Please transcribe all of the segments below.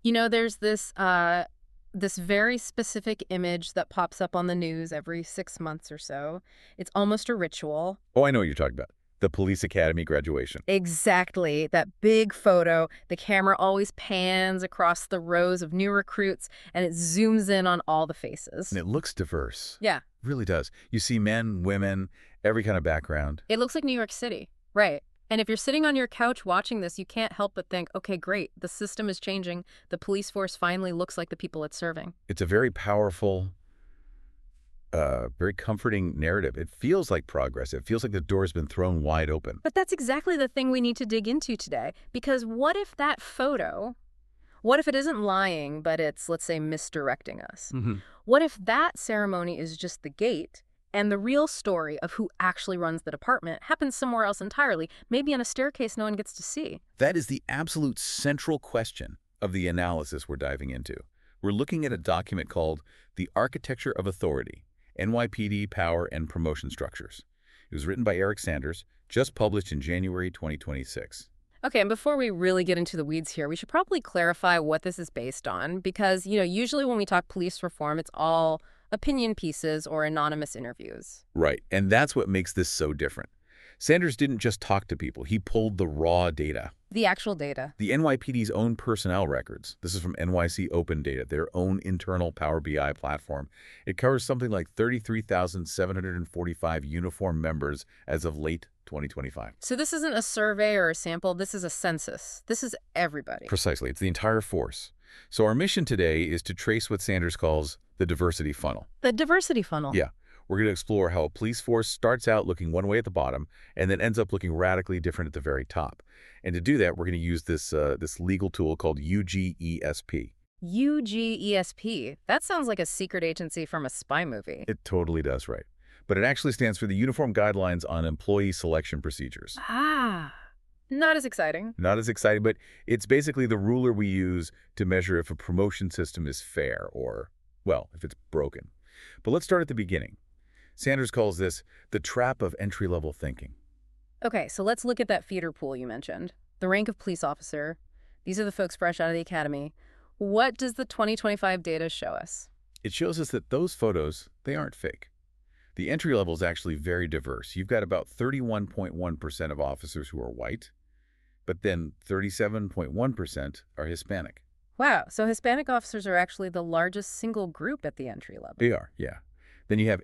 There's this very specific image that pops up on the news every 6 months or so. It's almost a ritual. Oh, I know what you're talking about. The police academy graduation. Exactly. That big photo. The camera always pans across the rows of new recruits, and it zooms in on all the faces. And it looks diverse. Yeah. Really does. You see men, women, every kind of background. It looks like New York City. Right. And if you're sitting on your couch watching this, you can't help but think, okay, great, the system is changing. The police force finally looks like the people it's serving. It's a very powerful, very comforting narrative. It feels like progress. It feels like the door's been thrown wide open. But that's exactly the thing we need to dig into today. Because what if that photo, what if it isn't lying, but it's, let's say, misdirecting us? What if that ceremony is just the gate, and the real story of who actually runs the department happens somewhere else entirely, maybe on a staircase no one gets to see? That is the absolute central question of the analysis we're diving into. We're looking at a document called The Architecture of Authority, NYPD Power and Promotion Structures. It was written by Eric Sanders, just published in January 2026. Okay, and before we really get into the weeds here, we should probably clarify what this is based on, because, usually when we talk police reform, it's all opinion pieces or anonymous interviews. Right, and that's what makes this so different. Sanders didn't just talk to people. He pulled the raw data. The actual data. The NYPD's own personnel records. This is from NYC Open Data, their own internal Power BI platform. It covers something like 33,745 uniformed members as of late 2025. So this isn't a survey or a sample. This is a census. This is everybody. Precisely. It's the entire force. So our mission today is to trace what Sanders calls the diversity funnel. The diversity funnel. Yeah. We're going to explore how a police force starts out looking one way at the bottom and then ends up looking radically different at the very top. And to do that, we're going to use this legal tool called UGESP. UGESP. That sounds like a secret agency from a spy movie. It totally does, right. But it actually stands for the Uniform Guidelines on Employee Selection Procedures. Ah, not as exciting. Not as exciting, but it's basically the ruler we use to measure if a promotion system is fair or, well, if it's broken. But let's start at the beginning. Sanders calls this the trap of entry-level thinking. Okay, so let's look at that feeder pool you mentioned. The rank of police officer. These are the folks fresh out of the academy. What does the 2025 data show us? It shows us that those photos, they aren't fake. The entry level is actually very diverse. You've got about 31.1% of officers who are white, but then 37.1% are Hispanic. Wow, so Hispanic officers are actually the largest single group at the entry level. They are, yeah. Then you have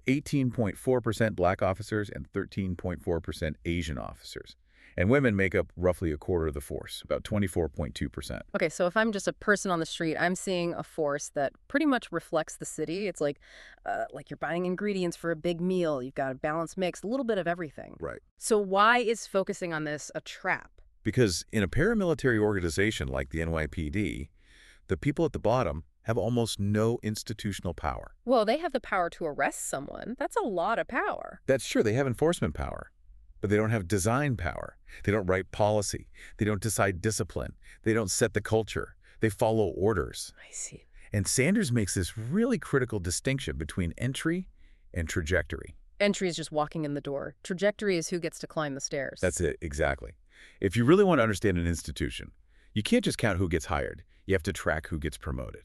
18.4% black officers and 13.4% Asian officers. And women make up roughly a quarter of the force, about 24.2%. Okay, so if I'm just a person on the street, I'm seeing a force that pretty much reflects the city. It's like you're buying ingredients for a big meal. You've got a balanced mix, a little bit of everything. Right. So why is focusing on this a trap? Because in a paramilitary organization like the NYPD, the people at the bottom have almost no institutional power. Well, they have the power to arrest someone. That's a lot of power. That's true. They have enforcement power, but they don't have design power. They don't write policy. They don't decide discipline. They don't set the culture. They follow orders. I see. And Sanders makes this really critical distinction between entry and trajectory. Entry is just walking in the door. Trajectory is who gets to climb the stairs. That's it, exactly. If you really want to understand an institution, you can't just count who gets hired. You have to track who gets promoted.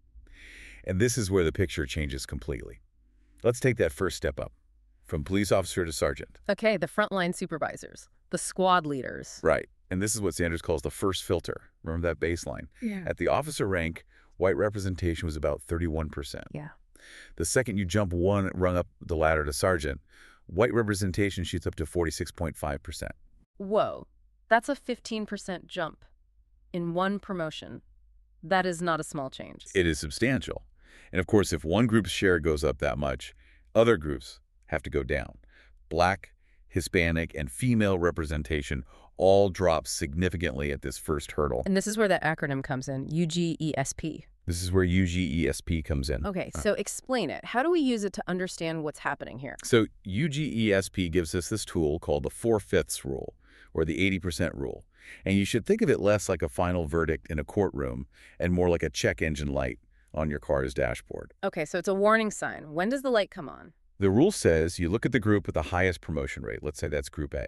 And this is where the picture changes completely. Let's take that first step up, from police officer to sergeant. Okay, the frontline supervisors, the squad leaders. Right. And this is what Sanders calls the first filter. Remember that baseline? Yeah. At the officer rank, white representation was about 31%. Yeah. The second you jump one rung up the ladder to sergeant, white representation shoots up to 46.5%. Whoa, that's a 15% jump in one promotion. That is not a small change. It is substantial. And of course, if one group's share goes up that much, other groups have to go down. Black, Hispanic, and female representation all drop significantly at this first hurdle. And this is where that acronym comes in, UGESP. This is where UGESP comes in. Okay, so explain it. How do we use it to understand what's happening here? So UGESP gives us this tool called the 4/5 rule, or the 80% rule. And you should think of it less like a final verdict in a courtroom and more like a check engine light on your car's dashboard. Okay, so it's a warning sign. When does the light come on? The rule says you look at the group with the highest promotion rate. Let's say that's Group A.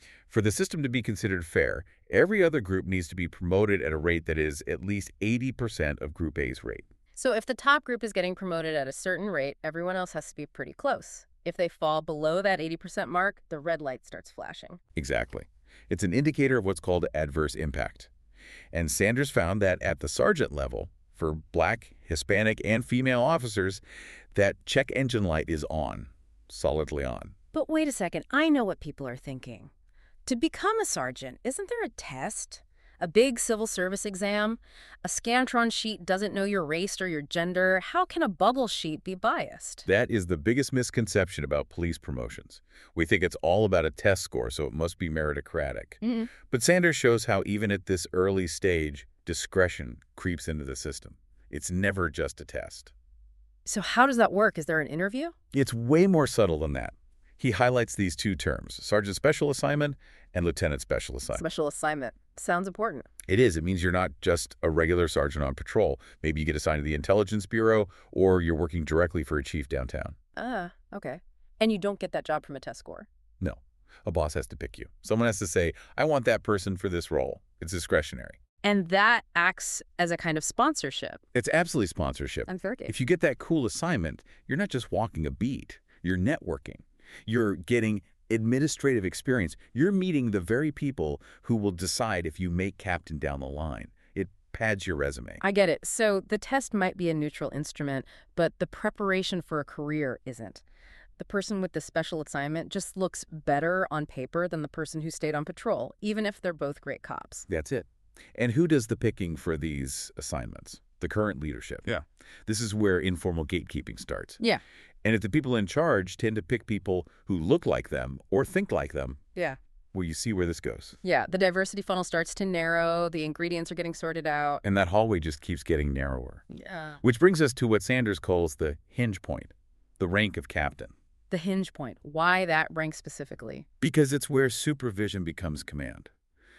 For the system to be considered fair, every other group needs to be promoted at a rate that is at least 80% of Group A's rate. So if the top group is getting promoted at a certain rate, everyone else has to be pretty close. If they fall below that 80% mark, the red light starts flashing. Exactly. It's an indicator of what's called adverse impact. And Sanders found that at the sergeant level, for Black, Hispanic, and female officers, that check engine light is on, solidly on. But wait a second, I know what people are thinking. To become a sergeant, isn't there a test? A big civil service exam? A Scantron sheet doesn't know your race or your gender. How can a bubble sheet be biased? That is the biggest misconception about police promotions. We think it's all about a test score, so it must be meritocratic. But Sanders shows how even at this early stage, discretion creeps into the system. It's never just a test. So how does that work? Is there an interview? It's way more subtle than that. He highlights these two terms, Sergeant Special Assignment and Lieutenant Special Assignment. Special assignment. Sounds important. It is. It means you're not just a regular sergeant on patrol. Maybe you get assigned to the Intelligence Bureau, or you're working directly for a chief downtown. Okay. And you don't get that job from a test score? No. A boss has to pick you. Someone has to say, I want that person for this role. It's discretionary. And that acts as a kind of sponsorship. It's absolutely sponsorship. I'm fair game. If you get that cool assignment, you're not just walking a beat. You're networking. You're getting administrative experience. You're meeting the very people who will decide if you make captain down the line. It pads your resume. I get it. So the test might be a neutral instrument, but the preparation for a career isn't. The person with the special assignment just looks better on paper than the person who stayed on patrol, even if they're both great cops. That's it. And who does the picking for these assignments? The current leadership. Yeah. This is where informal gatekeeping starts. Yeah. And if the people in charge tend to pick people who look like them or think like them, Yeah. well, you see where this goes. Yeah, the diversity funnel starts to narrow, the ingredients are getting sorted out. And that hallway just keeps getting narrower. Yeah. Which brings us to what Sanders calls the hinge point, the rank of captain. The hinge point. Why that rank specifically? Because it's where supervision becomes command.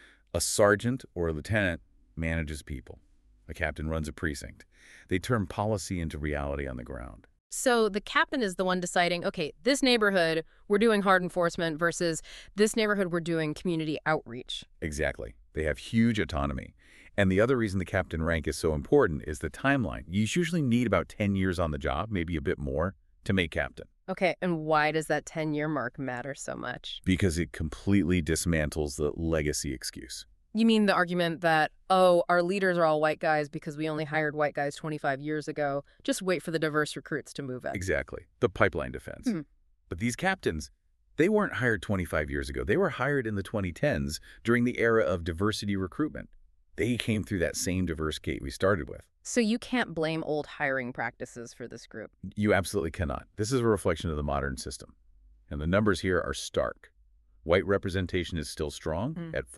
A sergeant or a lieutenant manages people. A captain runs a precinct. They turn policy into reality on the ground. So the captain is the one deciding, okay, this neighborhood, we're doing hard enforcement versus this neighborhood, we're doing community outreach. Exactly. They have huge autonomy. And the other reason the captain rank is so important is the timeline. You usually need about 10 years on the job, maybe a bit more, to make captain. Okay, and why does that 10-year mark matter so much? Because it completely dismantles the legacy excuse. You mean the argument that, oh, our leaders are all white guys because we only hired white guys 25 years ago. Just wait for the diverse recruits to move in. Exactly. The pipeline defense. But these captains, they weren't hired 25 years ago. They were hired in the 2010s during the era of diversity recruitment. They came through that same diverse gate we started with. So you can't blame old hiring practices for this group. You absolutely cannot. This is a reflection of the modern system. And the numbers here are stark. White representation is still strong at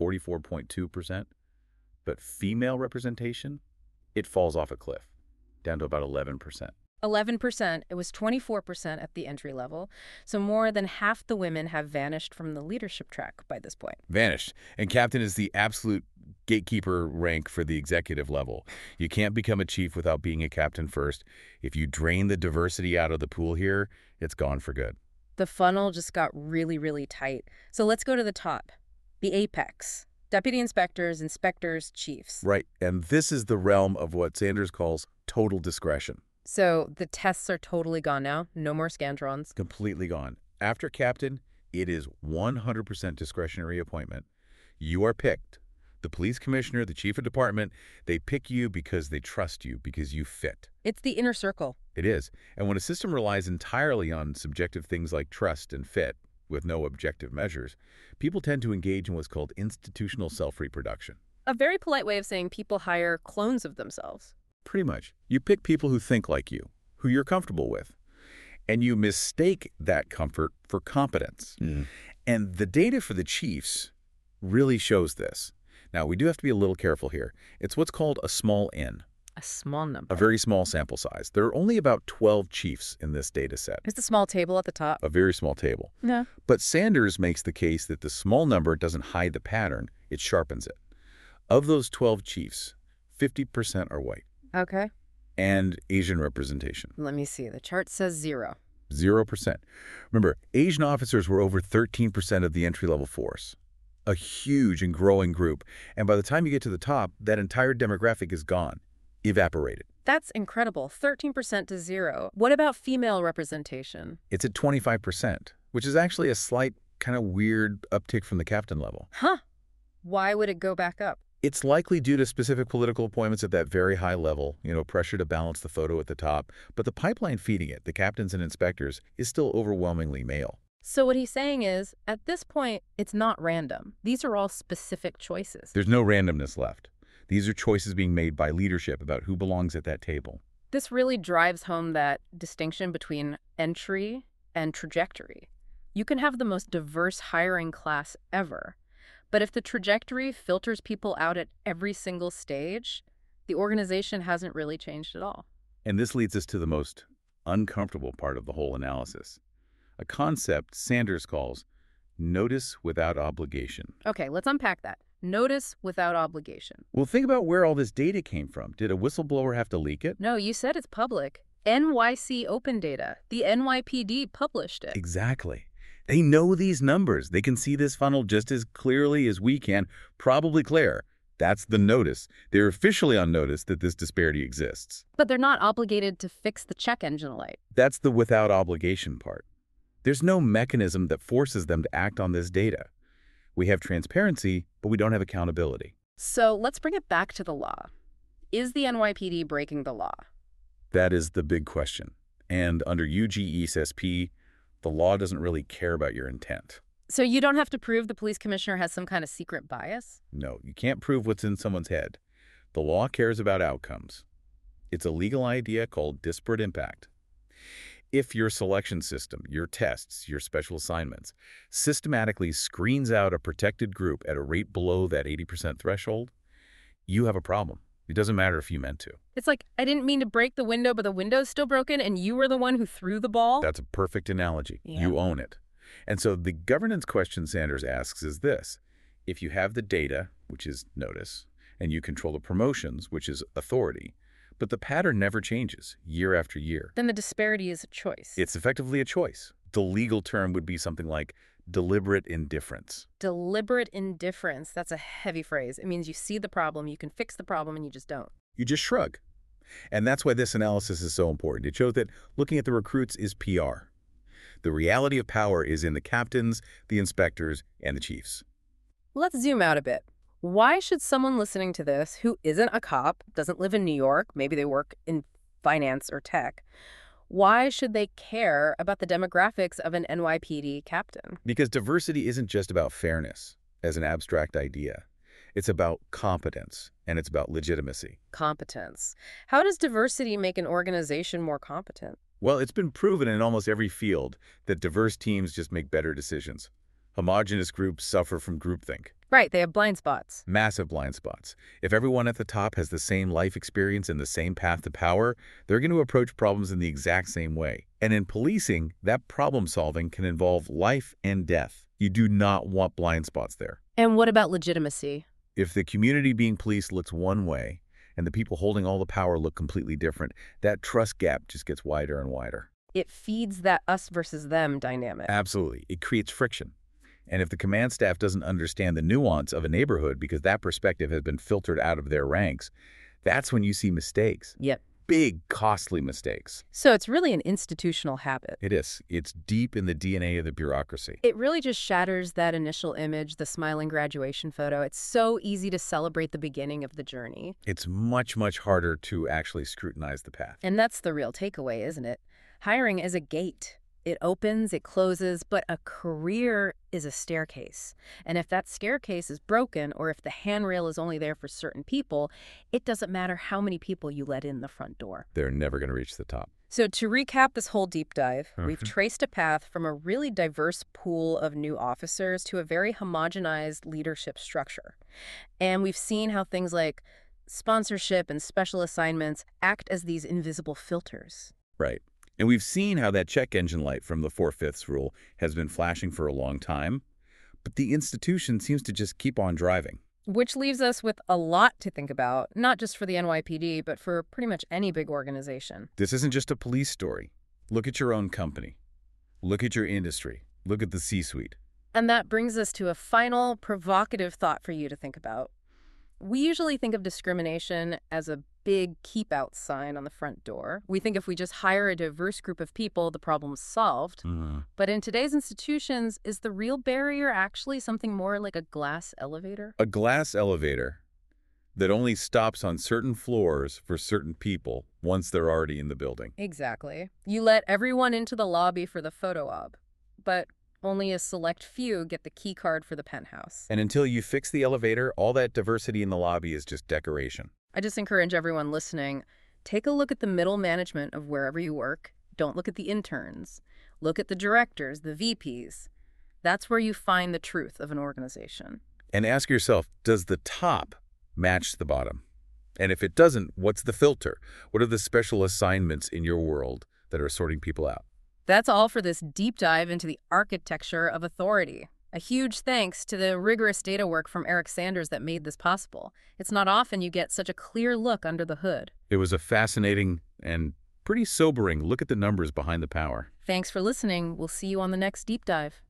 44.2%, but female representation, it falls off a cliff, down to about 11%. 11%. It was 24% at the entry level. So more than half the women have vanished from the leadership track by this point. Vanished. And captain is the absolute gatekeeper rank for the executive level. You can't become a chief without being a captain first. If you drain the diversity out of the pool here, it's gone for good. The funnel just got really, really tight. So let's go to the top, the apex. Deputy inspectors, inspectors, chiefs. Right. And this is the realm of what Sanders calls total discretion. So the tests are totally gone now. No more Scantrons. Completely gone. After captain, it is 100% discretionary appointment. You are picked. The police commissioner, the chief of department, they pick you because they trust you, because you fit. It's the inner circle. It is. And when a system relies entirely on subjective things like trust and fit, with no objective measures, people tend to engage in what's called institutional self-reproduction. A very polite way of saying people hire clones of themselves. Pretty much. You pick people who think like you, who you're comfortable with, and you mistake that comfort for competence. And the data for the chiefs really shows this. Now, we do have to be a little careful here. It's what's called a small n. A small number. A very small sample size. There are only about 12 chiefs in this data set. It's a small table at the top. A very small table. Yeah. But Sanders makes the case that the small number doesn't hide the pattern, it sharpens it. Of those 12 chiefs, 50% are white. Okay. And Asian representation. Let me see. The chart says 0. 0%. Remember, Asian officers were over 13% of the entry-level force. a huge and growing group. And by the time you get to the top, that entire demographic is gone, evaporated. That's incredible. 13% to 0. What about female representation? It's at 25%, which is actually a slight kind of weird uptick from the captain level. Huh. Why would it go back up? It's likely due to specific political appointments at that very high level, pressure to balance the photo at the top. But the pipeline feeding it, the captains and inspectors, is still overwhelmingly male. So what he's saying is, at this point, it's not random. These are all specific choices. There's no randomness left. These are choices being made by leadership about who belongs at that table. This really drives home that distinction between entry and trajectory. You can have the most diverse hiring class ever, but if the trajectory filters people out at every single stage, the organization hasn't really changed at all. And this leads us to the most uncomfortable part of the whole analysis. A concept Sanders calls notice without obligation. Okay, let's unpack that. Notice without obligation. Well, think about where all this data came from. Did a whistleblower have to leak it? No, you said it's public. NYC Open Data. The NYPD published it. Exactly. They know these numbers. They can see this funnel just as clearly as we can, probably clearer. That's the notice. They're officially on notice that this disparity exists. But they're not obligated to fix the check engine light. That's the without obligation part. There's no mechanism that forces them to act on this data. We have transparency, but we don't have accountability. So let's bring it back to the law. Is the NYPD breaking the law? That is the big question. And under UGESP, the law doesn't really care about your intent. So you don't have to prove the police commissioner has some kind of secret bias? No, you can't prove what's in someone's head. The law cares about outcomes. It's a legal idea called disparate impact. If your selection system, your tests, your special assignments, systematically screens out a protected group at a rate below that 80% threshold, you have a problem. It doesn't matter if you meant to. It's like, I didn't mean to break the window, but the window's still broken, and you were the one who threw the ball? That's a perfect analogy. Yeah. You own it. And so the governance question Sanders asks is this. If you have the data, which is notice, and you control the promotions, which is authority, but the pattern never changes year after year. Then the disparity is a choice. It's effectively a choice. The legal term would be something like deliberate indifference. Deliberate indifference. That's a heavy phrase. It means you see the problem, you can fix the problem, and you just don't. You just shrug. And that's why this analysis is so important. It shows that looking at the recruits is PR. The reality of power is in the captains, the inspectors, and the chiefs. Let's zoom out a bit. Why should someone listening to this who isn't a cop, doesn't live in New York, maybe they work in finance or tech, why should they care about the demographics of an NYPD captain? Because diversity isn't just about fairness as an abstract idea. It's about competence, and it's about legitimacy. Competence. How does diversity make an organization more competent? Well, it's been proven in almost every field that diverse teams just make better decisions. Homogeneous groups suffer from groupthink. Right, they have blind spots. Massive blind spots. If everyone at the top has the same life experience and the same path to power, they're going to approach problems in the exact same way. And in policing, that problem solving can involve life and death. You do not want blind spots there. And what about legitimacy? If the community being policed looks one way and the people holding all the power look completely different, that trust gap just gets wider and wider. It feeds that us versus them dynamic. Absolutely. It creates friction. And if the command staff doesn't understand the nuance of a neighborhood because that perspective has been filtered out of their ranks, that's when you see mistakes. Yep. Big, costly mistakes. So it's really an institutional habit. It is. It's deep in the DNA of the bureaucracy. It really just shatters that initial image, the smiling graduation photo. It's so easy to celebrate the beginning of the journey. It's much, much harder to actually scrutinize the path. And that's the real takeaway, isn't it? Hiring is a gate. It opens, it closes, but a career is a staircase. And if that staircase is broken, or if the handrail is only there for certain people, it doesn't matter how many people you let in the front door. They're never going to reach the top. So to recap this whole deep dive, we've traced a path from a really diverse pool of new officers to a very homogenized leadership structure. And we've seen how things like sponsorship and special assignments act as these invisible filters. Right. And we've seen how that check engine light from the 4/5 rule has been flashing for a long time, but the institution seems to just keep on driving. Which leaves us with a lot to think about, not just for the NYPD, but for pretty much any big organization. This isn't just a police story. Look at your own company. Look at your industry. Look at the C-suite. And that brings us to a final provocative thought for you to think about. We usually think of discrimination as a big keep out sign on the front door. We think if we just hire a diverse group of people, the problem's solved. But in today's institutions, is the real barrier actually something more like a glass elevator? A glass elevator that only stops on certain floors for certain people once they're already in the building. Exactly. You let everyone into the lobby for the photo op, but only a select few get the key card for the penthouse. And until you fix the elevator, all that diversity in the lobby is just decoration. I just encourage everyone listening, take a look at the middle management of wherever you work. Don't look at the interns. Look at the directors, the VPs. That's where you find the truth of an organization. And ask yourself, does the top match the bottom? And if it doesn't, what's the filter? What are the special assignments in your world that are sorting people out? That's all for this deep dive into the architecture of authority. A huge thanks to the rigorous data work from Eric Sanders that made this possible. It's not often you get such a clear look under the hood. It was a fascinating and pretty sobering look at the numbers behind the power. Thanks for listening. We'll see you on the next deep dive.